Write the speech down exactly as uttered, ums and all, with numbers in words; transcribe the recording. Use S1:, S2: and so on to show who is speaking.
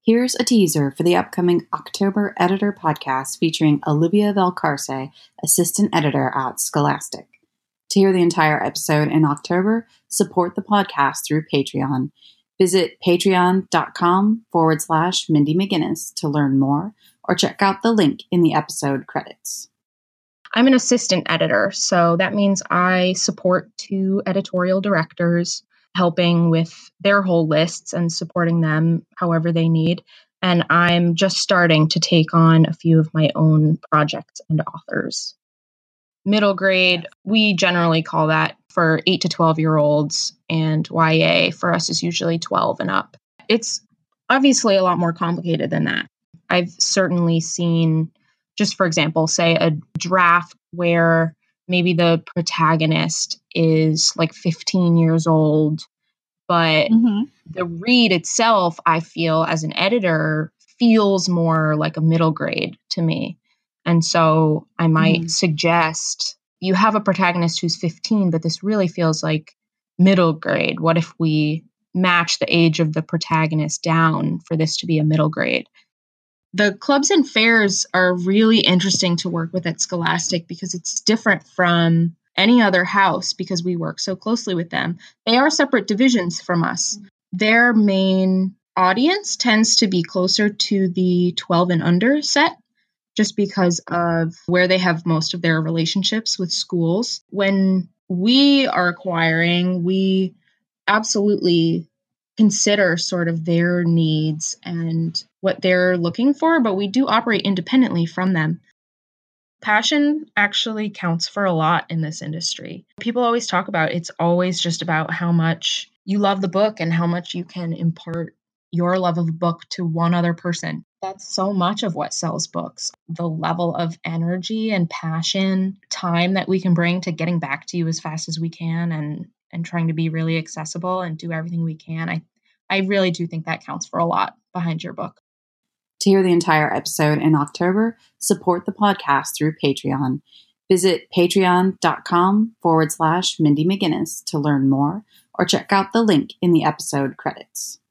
S1: Here's a teaser for the upcoming October Editor podcast featuring Olivia Valcarce, Assistant Editor at Scholastic. To hear the entire episode in October, support the podcast through Patreon. Visit patreon.com forward slash Mindy McGinnis to learn more, or check out the link in the episode credits.
S2: I'm an assistant editor, so that means I support two editorial directors, helping with their whole lists and supporting them however they need. And I'm just starting to take on a few of my own projects and authors. Middle grade, we generally call that for eight to twelve year olds, and Y A for us is usually twelve and up. It's obviously a lot more complicated than that. I've certainly seen, just for example, say a draft where maybe the protagonist is like fifteen years old, but mm-hmm. the read itself, I feel as an editor, feels more like a middle grade to me. And so I might mm-hmm. suggest you have a protagonist who's fifteen, but this really feels like middle grade. What if we match the age of the protagonist down for this to be a middle grade? The clubs and fairs are really interesting to work with at Scholastic because it's different from any other house because we work so closely with them. They are separate divisions from us. Their main audience tends to be closer to the twelve and under set just because of where they have most of their relationships with schools. When we are acquiring, we absolutely consider sort of their needs and what they're looking for, but we do operate independently from them. Passion actually counts for a lot in this industry. People always talk about it's always just about how much you love the book and how much you can impart your love of a book to one other person. That's so much of what sells books. The level of energy and passion, time that we can bring to getting back to you as fast as we can and and trying to be really accessible and do everything we can. I, I really do think that counts for a lot behind your book.
S1: To hear the entire episode in October, support the podcast through Patreon. Visit patreon.com forward slash Mindy McGinnis to learn more, or check out the link in the episode credits.